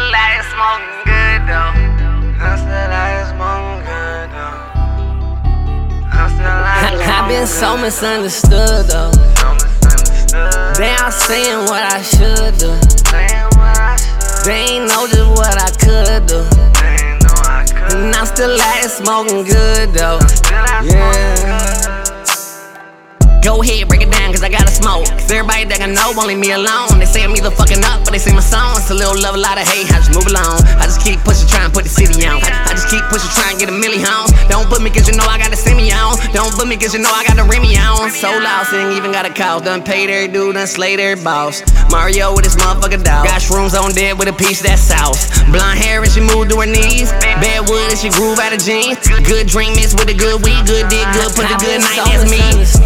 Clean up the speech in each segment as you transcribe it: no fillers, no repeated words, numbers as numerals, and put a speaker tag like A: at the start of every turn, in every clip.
A: still out here smoking good though. I'm still out here smoking good though. I'm still out here smoking
B: I've been so misunderstood though. They all saying what I should do. They ain't know just what I could do. And I'm still out here smoking good though. Yeah. Go ahead, break it down, cause I gotta smoke. Cause everybody that I know won't leave me alone. They say I'm either fucking up, but they say my song. It's a little love, a lot of hate, I just move along. I just keep pushing, trying to put the city on. I just keep pushing, trying to get a million homes. Don't put me cause you know I got the semi on. Don't put me cause you know I got the Remy on. So lost, ain't even got a call. Done paid every dude, done slayed every boss. Mario with his motherfucker dog. Got shrooms on dead with a piece that's sauce. Blonde hair and she moved to her knees. Bad wood and she groove out of jeans. Good dream mixed with a good weed. Good dick, good put the good night, that's me.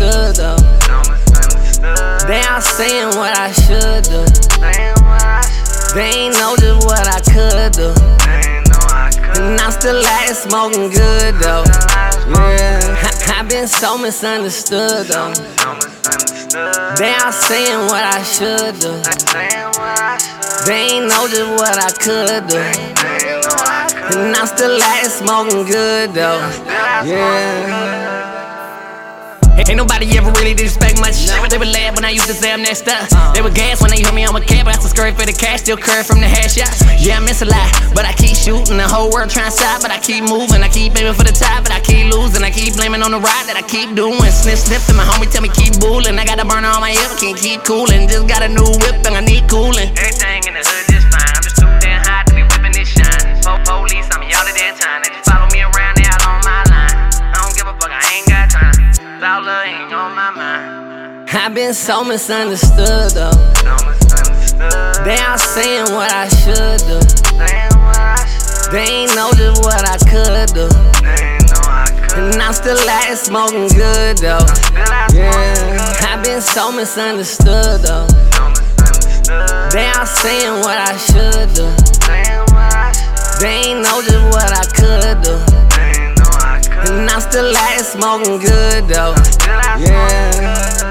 B: They all saying what I should do. They ain't know just what I could do. And I'm still out here smoking good though. Yeah, I've been so misunderstood though. They all saying what I should do. They ain't know just what I could do. And I'm still out here smoking good though. Yeah. Ain't nobody ever really did expect much. They would laugh when I used to say I'm next up. They would gas when they heard me on my cab. I got some scurry for the cash, still curve from the hash yachts. Yeah, I miss a lot, but I keep shooting. The whole world trying to stop, but I keep moving. I keep aiming for the top, but I keep losing. I keep blaming on the ride that I keep doing. Sniff, sniff, and my homie tell me keep bulling. I got a burner on my hip, can't keep cooling. Just got a new whip and I need cooling. Everything in the hood just fine. I'm just too damn hot to be whipping this shine. Police, I'm y'all at that time. They just follow me around, they out on my line. I don't give a fuck, I ain't got time. All love ain't on my mind. I've been so misunderstood though. They all saying what I should do. They ain't know just what I could do. And I'm still out here smoking good though. Yeah, I've been so misunderstood though. They all saying what I should do. They ain't know just what I could do. And I'm still out here smoking good though. Yeah.